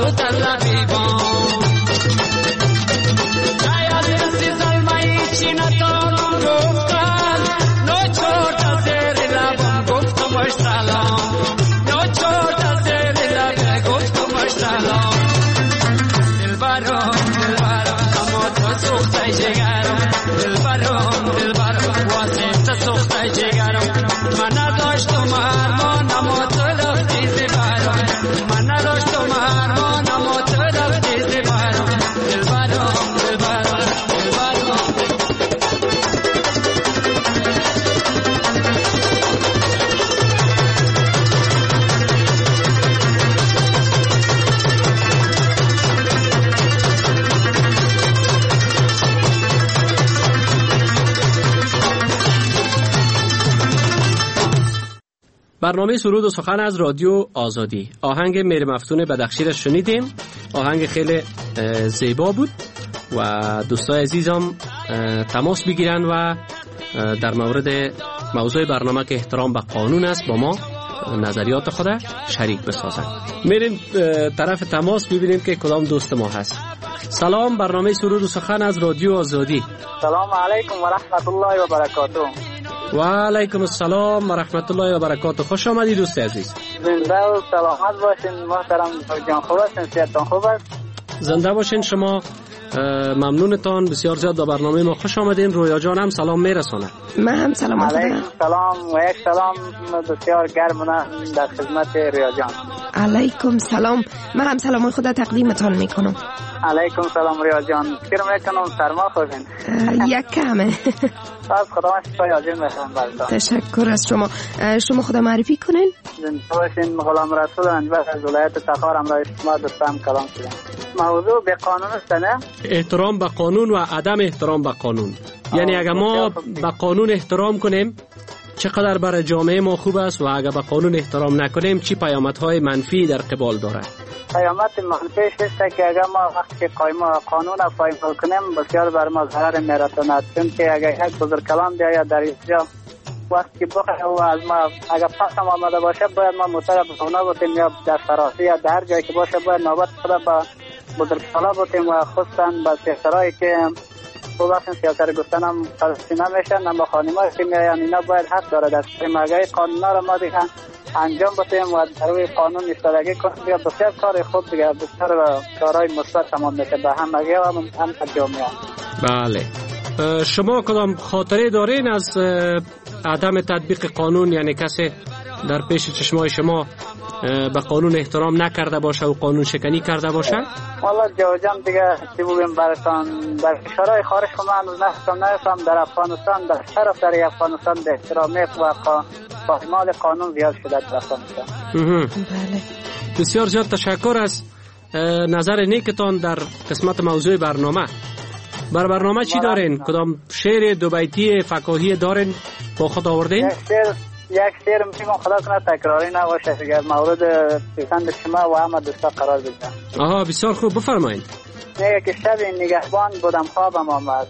تو طلبیبان شاید رسی ظلمه چی نتانم گفتن نوچور تا زیر لبم گفتمش سلام نوچور تا زیر لبم گفتمش سلام دلبرم اما تو سوخته جگرم دلبرم واسه تو سوخته جگرم من نداشتم ارمان اما تو رفتی زبرم من نداشتم ارمان اما تو رفتی زبرم دلبرم برنامه سرود و سخن از رادیو آزادی. آهنگ میر مفتون بدخشی را شنیدیم. آهنگ خیلی زیبا بود و دوستای عزیزم تماس بگیرن و در مورد موضوع برنامه که احترام به قانون است با ما نظریات خود شریک بسازن. میریم طرف تماس ببینیم که کدام دوست ما هست. سلام، برنامه سرود و سخن از رادیو آزادی. سلام علیکم و رحمت الله و برکاته. و علیکم السلام و رحمت الله و برکاته. خوش آمدید دوست عزیز. زنده و سلامت باشین محترم جان. خوب است؟ صحتتان خوب است؟ زنده باشین شما. ممنونتان، بسیار زیاد به برنامه ما خوش آمدین. رویا جان هم سلام میرسونه. من هم سلام علیکم سلام و یک سلام بسیار گرم در خدمت رویا جان. علیکم سلام. من هم سلام خدا تقدیمتان میکنم. علیکم سلام رویا جان. فکر میکنم سرما خوردین. یک کمه. از خدا شفای عاجل میخوام براتون. تشکر از شما. شما خدا معرفی کنین. زنده باشین. غلام رسول انجبر از ولایت تخار امروز شما دوستم کلام شدیم. موضوع به قانون است نه؟ احترام به قانون و عدم احترام به قانون. یعنی اگر ما به قانون احترام کنیم چقدر برای جامعه ما خوب است و اگر به قانون احترام نکنیم چی پیامدهای منفی در قبال داره؟ پیامد منفیش است که اگر ما وقتی قانون را پایمال کنیم بسیار بر ما ضرر میرساند، چون که اگر یک بزرگ کلام بیاید در اینجا وقتی بخواه و از ما اگر پس هم آمده باشه باید ما مطرح بخونه بودیم یا در سراسی یا در جایی که باشه باید نوبت خدا با بزرگ کلا بودیم و خصوصا با سیاسترهایی که او وقتی سیاست گفتن هم تلفی نمیشن اما خانم‌ها که میاین اینا باید حق داره در مگه قانونا را ما دیگه انجام بدیم و در روی قانون ایستادگی کنیم یا بسیار کار خوب دیگه بسیار کارهای مثبت تمام میشه به همگی و هم جامعه. بله، شما کدام خاطره دارین از عدم تطبیق قانون؟ یعنی کسی در پیش چشمای شما به قانون احترام نکرده باشه و قانون شکنی کرده باشه؟ والا جوجم دیگه چی بگیم براتون، در کشورهای خارج که من نفهم در افغانستان در طرف در افغانستان به احترامی و پایمال قانون زیاد شده در افغانستان. بله. بسیار زیاد تشکر از نظر نیکتان در قسمت موضوع برنامه. بر برنامه چی دارین؟ کدام شعر دو بیتی فکاهی دارین با خود آوردین؟ یک شعر میگم خدا کنه تکراری نباشه دیگه مورد پسند شما و همه دوستا قرار بگیرم. آها بسیار خوب، بفرمایید. میگه که شب نگهبان بودم خوابم آمد،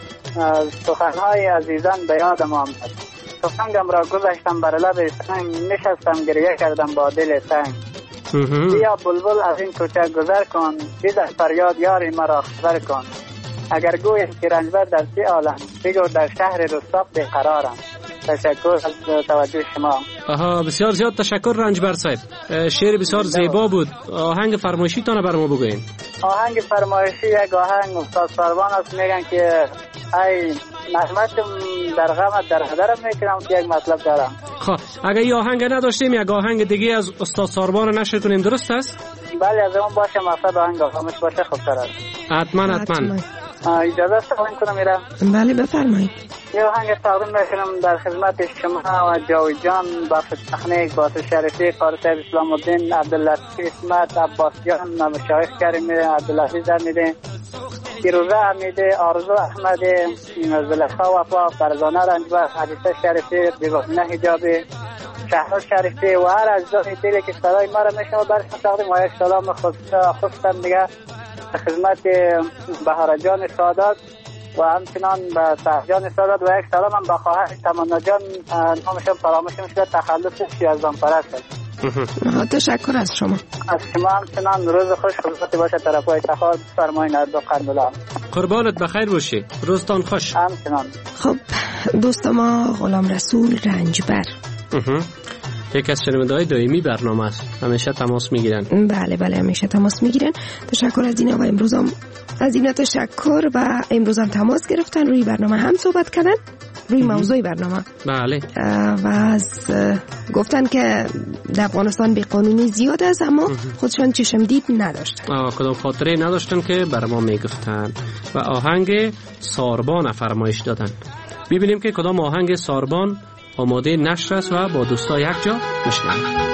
سخنهای عزیزان به یادم آمد، تفنگم را گذاشتم بر لب سنگ، نشستم گریه کردم با دل تنگ. بیا بلبل از این کوچه گذر کن، بیدر فریاد یاری مرا خبر کن، اگر گویم که رنجبر در سی عالم، بگو در شهر رستاق بیقرارم. تشکر از توجه شما. آها بسیار زیاد تشکر رنجبر صاحب. شعر بسیار زیبا بود. آهنگ فرمایشی تانه بر ما بگوین. آهنگ فرمایشی یک آهنگ استاد سروان است، میگن که ای نغمتم در غمت در هدرم میکنم که یک مطلب دارم. خب اگر این آهنگ نداشتیم یک آهنگ دیگه از استاد سروان نشر کنیم، درست است؟ بله از اون باشه، مقصد آهنگ آهامش باشه خوبتر است. حتما. اجازه است تقدیم کنم میرم؟ بله بفرمایید. یه آهنگ تقدیم میکنم در خدمت شما و جاوی جان، بخش تکنیک باسط شریفی، قاری صاحب اسلام الدین، عبداللطیف اسمت، عباسیان، مشایخ کریمی، عبدالعزیز حمیدی، فیروزه حمیدی، آرزو احمدی، زلیخا وفا، فرزانه رنجبر، حدیثه شریفی، بیگانه حجابی، شهر شریفی و هر اجزای دیگه که صدای ما را میشنوه برشون تقدیم و یک سلام خصوصا دیگه خدمت بهار جان سادات و همچنان به سهجان سادات و یک سلام هم به خواهر تمنا جان، نامشون فراموش میشه، تخلص یزدان پرست است. تشکر از شما. از شما همچنان روز خوش خدمت باشه. طرفای تخار فرمایین از دو قندلان. قربانت بخیر باشی. روزتان خوش. همچنان. خب دوست ما غلام رسول رنجبر یکی از شنونده‌های دائمی برنامه است. همیشه تماس میگیرن. بله همیشه تماس میگیرن. تشکر از اینا و امروز هم از اینا تشکر و امروز هم تماس گرفتن، روی برنامه هم صحبت کردن، روی موضوع برنامه. بله. و از گفتن که در افغانستان بی قانونی زیاد است اما خودشان چشم دید نداشتن. کدام خاطره نداشتن که بر ما میگفتن و آهنگ ساربان فرمایش دادن. ببینیم که کدام آهنگ ساربان آماده نشر است و با دوستا یک جا میشنویم.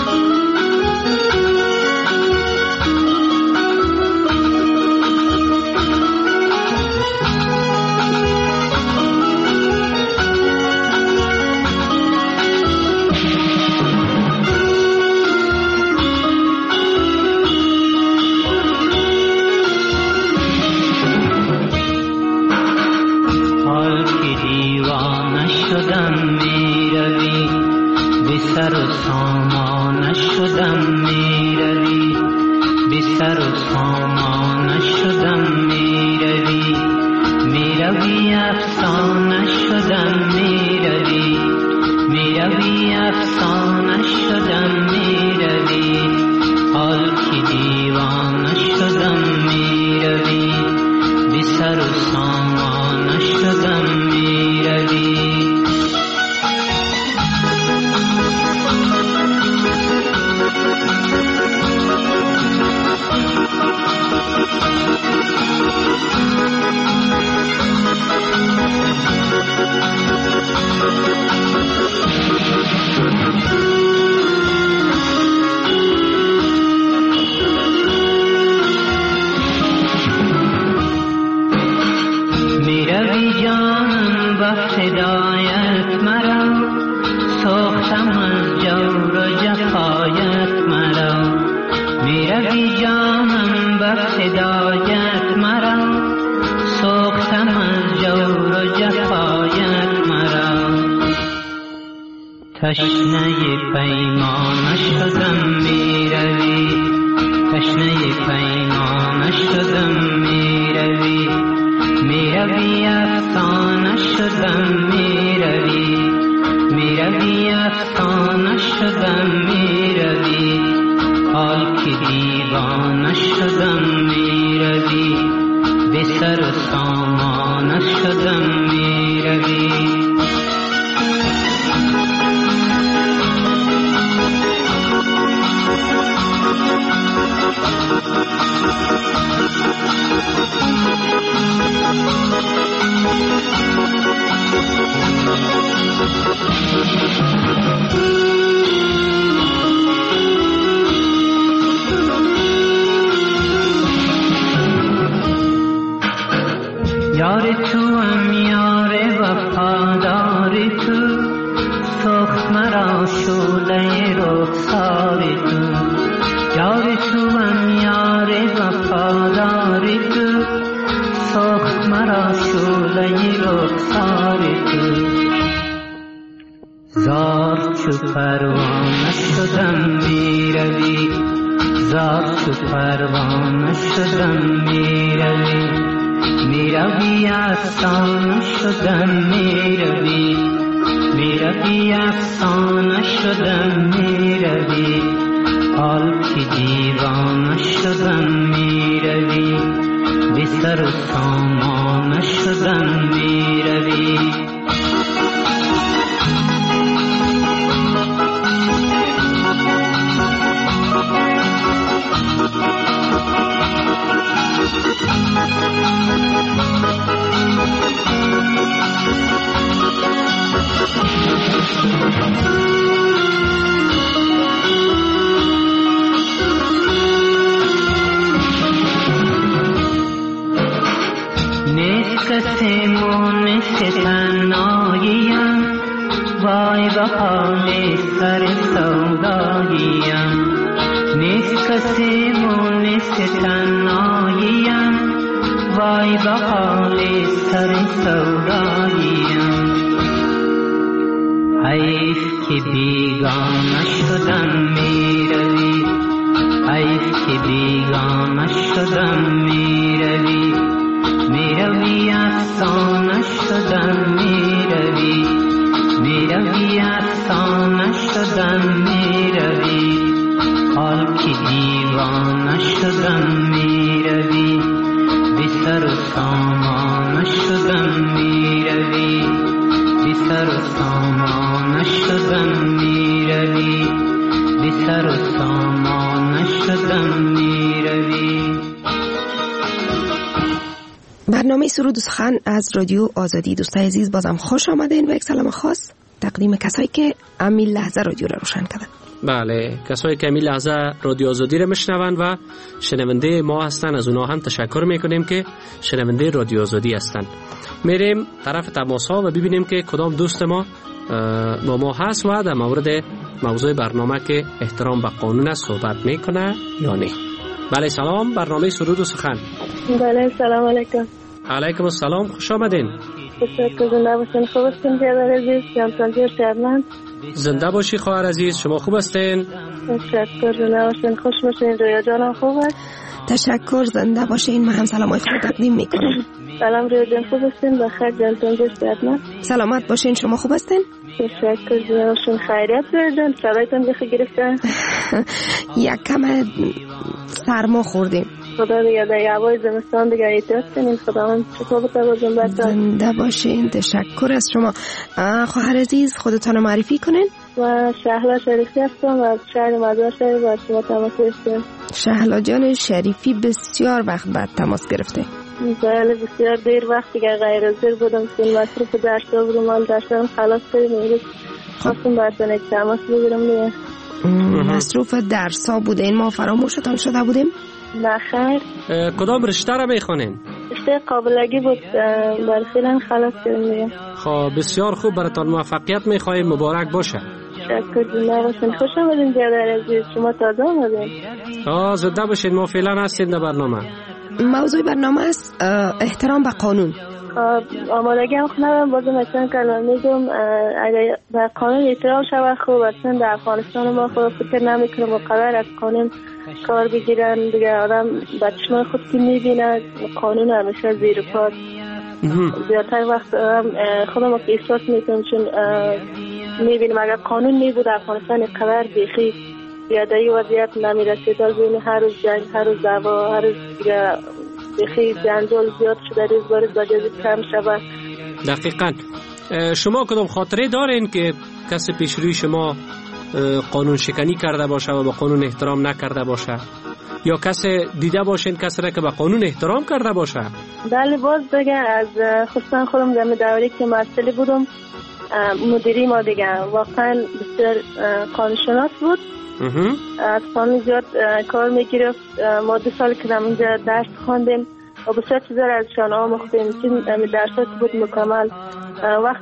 سر و سامان شدم میروی، بی سر و سامان شدم میروی، میروی افسانه شدم میروی، میروی افسانه شدم میروی، حال که دیوانه شدم میروی، بی سر و سامان شدم میروی. میروی جانم با فدایت مرا، سوختم از جور و جفایت مرا، میروی جانم با فدایت مرا، سوختم از جور و جفایت مرا، تشنه پیمان شدم میروی، تشنه پیمان شدم میروی، میروی افسانه شدم میروی، میروی افسانه شدم میروی، حال که دیوانه شدم میروی، بی سر و سامان شدم میروی. یار تو هم یار وفادار تو، سوخت مرا شعله رخسار تو، یار تو هم یار وفادار تو، سوخت مرا شعله رخسار تو، زار چو پروانه شدم میروی، زار چو پروانه شدم میروی، میروی افسانه شدم میروی، میروی افسانه شدم میروی، حال که دیوانه شدم میروی، بی سر و سامان شدم میروی. کسیمون ستناییم، وای به حال سر سوداییم، نیست کسیمون ستناییم، وای به حال سر سوداییم، حیف که بیگانه شدم میروی، حیف که بیگانه شدم میروی، میروی افسانه شدم میروی، میروی افسانه شدم میروی، حال که دیوانه شدم میروی، بی سر و سامانه شدم میروی، بی سر و سامانه شدم میروی، بی سر و سامانه شدم میروی. برنامه سرود و سخن از رادیو آزادی. دوستای عزیز بازم خوش آمدین و یک سلام خاص تقدیم کسایی که همین لحظه رادیو را روشن کردن. بله، کسایی که همین لحظه رادیو آزادی را میشنون و شنونده ما هستن، از اونا هم تشکر میکنیم که شنونده رادیو آزادی هستن. میریم طرف تماس ها و ببینیم که کدام دوست ما ما هست و در مورد موضوع برنامه که احترام به قانون است صحبت میکنه یا نه. بله سلام، برنامه سرود و سخن. بله سلام علیکم. علیکم السلام، خوش آمدین. تشکر، زنده باشین. خوب هستین برادر عزیز؟ جانتانجی شهرمند. زنده باشی خواهر عزیز، شما خوب هستین؟ تشکر، زنده باشین، خوش باشین. رویا جانم خوب است؟ تشکر، زنده باشین. من هم سلامای خود تقدیم میکنم. سلام رویا جان، خوب هستین؟ بخیر جانتانجی شهرمند. سلامت باشین، شما خوب هستین؟ تشکر، زنده باشین. خیریت رویا جان؟ صدایتان بخیر گرفته؟ یک کم سرما خوردیم. خدا دیگه در هوای زمستان دیگه احتیاط کنین. خداوند چطور بتوازن برتون. زنده باشین. تشکر از شما. خواهر عزیز خودتان معرفی کنین. و شهلا شریفی هستم و از شهر مزار شریف و شما تماس گرفتیم. شهلا جان شریفی بسیار وقت بعد تماس گرفته. بله بسیار دیر وقت دیگه غیر حاضر بودم که مصروف درس‌ها بودم، مال درس‌ام خلاص کردم. امروز خواستم براتون یک تماس بگیرم دیگه. مصروف درس‌ها بودین، ما فراموشتان شده بودیم؟ نه خیر. کدام رشته را میخوانین؟ رشته قابلگی بود، برای فعلا خلاص کردم دیگه. خب بسیار خوب، براتون موفقیت میخوایم، مبارک باشه. تشکر، زنده باشین. خوش آمدین برادر عزیز، شما تازه آمدین. زنده باشین، ما فعلا هستیم در برنامه. موضوع برنامه است احترام به قانون. آمادگی هم خونم بازم اصلا کلمه میگم اگر به قانون احترام شود خوب. اصلا در افغانستان ما خود فکر نمیکنم و قدر از قانون کار بگیرن دیگه. آدم به چشمان خود که میبینه قانون همیشه زیر پاست. زیادتر وقت خودم احساس میکنم چون میبینم اگر قانون میبود افغانستان قدر بیخی بیادایی وضعیت نمیرسید. از این هر روز جنگ، هر روز دعوا، هر روز دیگه بیخی جنجال زیاد شده، روز بار بجازی کم شود. دقیقاً. شما کدام خاطره دارین که کسی پیش روی شما قانون شکنی کرده باشه و به قانون احترام نکرده باشه، یا کسی دیده باشین کسی را که به قانون احترام کرده باشه؟ بله باز دیگه از خصوصا خودم در دوره که مسئله بودم مدیری ما دیگه واقعا بسیار قانونشناس بود. از قانون زیاد کار میگرفت. ما 2 سال که در اونجا درس خواندیم و بسیار چیزا را ازشان آموختیم. چون درسات بود مکمل. وقت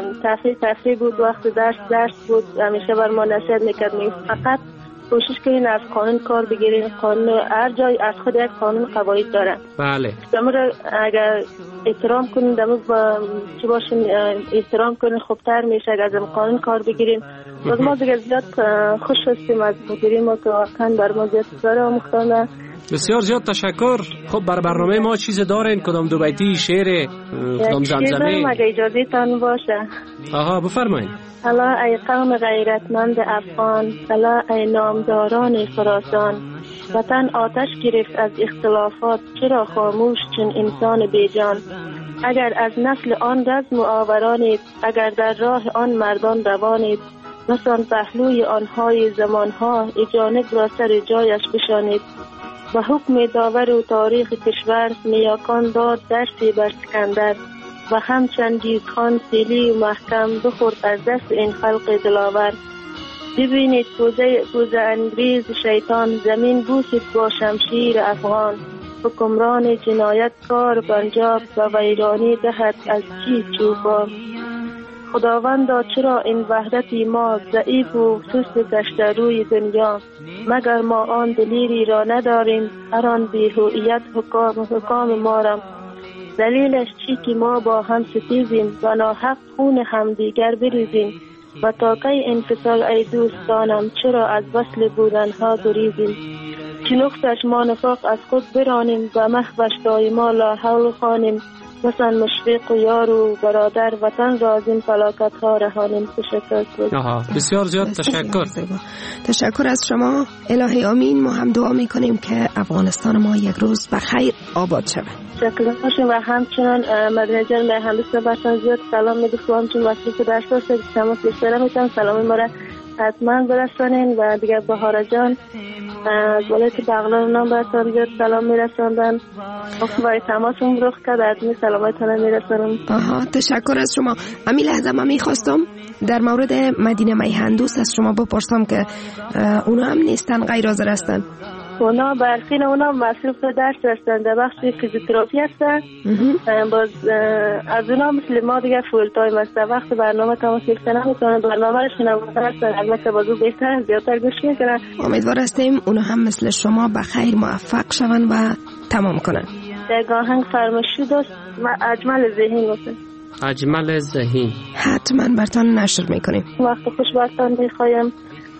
تفریح بود، وقت درس بود. همیشه بر ما نصیحت میکرد فقط کوشش کنین از قانون کار بگیرین. قانون هر جای از خود یک قانون قواعد داره. بله. دمو اگر احترام کنین دمو با چی باشین احترام کنین خوبتر میشه اگر از قانون کار بگیرین. باز ما دیگه زیاد خوش هستیم از مدیری ما که واقعا بر ما زیاد چیزا آموختن. بسیار زیاد تشکر. خب بر برنامه ما چیز دارین؟ کدام دو بیتی شعر، کدام زمزمه؟ اگه اجازه تان باشه. بفرمایید. الا ای قوم غیرتمند افغان، الا ای نامداران خراسان، وطن آتش گرفت از اختلافات، چرا خاموش چون انسان بیجان؟ اگر از نسل آن رزم و آورانید، اگر در راه آن مردان روانید، مثلا پهلوی آنهای زمانها جانب را سر جایش بشانید. به حکم داور و تاریخ کشور نیاکان داد درسی بر سکندر، و هم چنگیز خان سیلی و محکم بخورد از دست این خلق دلاور. ببینید پوزه انگریز شیطان، زمین بوسید با شمشیر افغان. حکمران جنایتکار پنجاب و ویرانی دهد از چی چوبان. خداوندا چرا این وحدتی ما ضعیف و سست گشته روی دنیا؟ مگر ما آن دلیری را نداریم هر آن بی‌هویت حکام ما را؟ دلیلش چی که ما با هم ستیزیم و ناحق خون همدیگر بریزیم؟ و تا کی انفصال ای دوستانم، چرا از وصل بودنها گریزیم؟ که نقطش ما نفاق از خود برانیم و محوش دایما لا حول خوانیم. مثلا مشفق و یار و برادر وطن را از این فلاکت ها رهانیم. تشکر. بسیار زیاد تشکر. تشکر از شما. الهی آمین. ما هم دعا میکنیم که افغانستان ما یک روز بخیر آباد شود. شکل باشیم و همچنان مدینه جان مهندس برتان زیاد سلام میگفتم چون وقتی که درس داشته تماس بیشتر میتونم سلام ما را حتما برسانین و دیگه بهار جان از ولایت بغلان نام برتان زیاد سلام میرساندن و تماسم رخ کرد ادمی سلامتان میرسانم. تشکر از شما. امی لحظه من میخواستم در مورد مدینه مهندس از شما بپرسم که اونا هم نیستن غیر حاضر هستن؟ اونا برخین اونا مصروف درس هستن در بخش فیزیوتراپی هستن. باز از اونا مثل ما دیگه فول تایم هستن. وقت برنامه تماس گرفتن نمیتونن برنامه رو شنونده هستن. البته بازو بهتر زیادتر گوش میکنن. امیدوار هستیم اونا هم مثل شما بخیر موفق شون و تمام کنن. در آهنگ فرمایشی داشت و اجمل ذهین هست. اجمل ذهین حتما برتان نشر میکنیم. وقت خوش برتان میخوایم.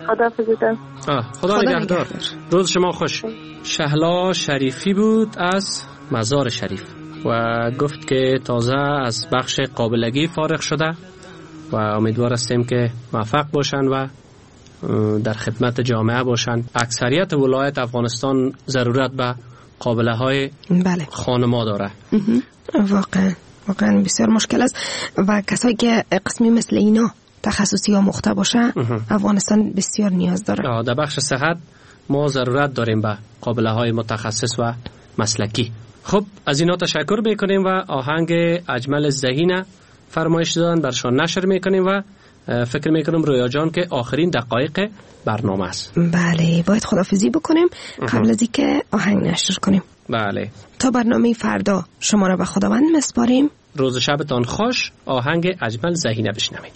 خدا نگهدار. روز شما خوش. شهلا شریفی بود از مزار شریف و گفت که تازه از بخش قابلگی فارغ شده و امیدوار هستیم که موفق باشن و در خدمت جامعه باشن. اکثریت ولایت افغانستان ضرورت به قابله های خانما داره. واقعا بسیار مشکل است و کسایی که قسمی مثل اینا تخصصی ها مخته باشه افغانستان بسیار نیاز داره. در بخش صحت ما ضرورت داریم به قابله های متخصص و مسلکی. خب از اینا تشکر میکنیم و آهنگ اجمل ذهین فرمایش دادن برشان نشر میکنیم و فکر میکنم رویا جان که آخرین دقایق برنامه است. بله باید خداحافظی بکنیم قبل از اینکه آهنگ نشر کنیم. بله تا برنامه فردا شما را به خداوند میسپاریم. روز شبتان خوش. آهنگ اجمل ذهین بشنوید.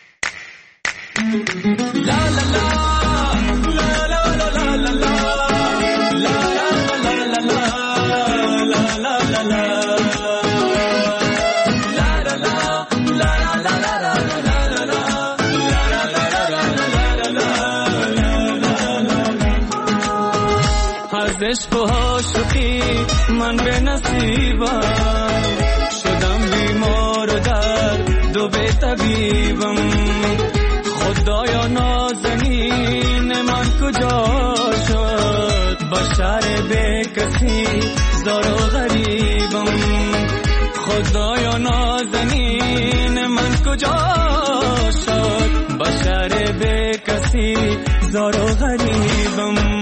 از عشق و عاشقی من به نصیبم شدم بیمار و درد و به طبیبم. خدایا نازنین من کجا شد بشر به کسی زار و غریبم. خدایا نازنین من کجا شد بشر به کسی زار و غریبم.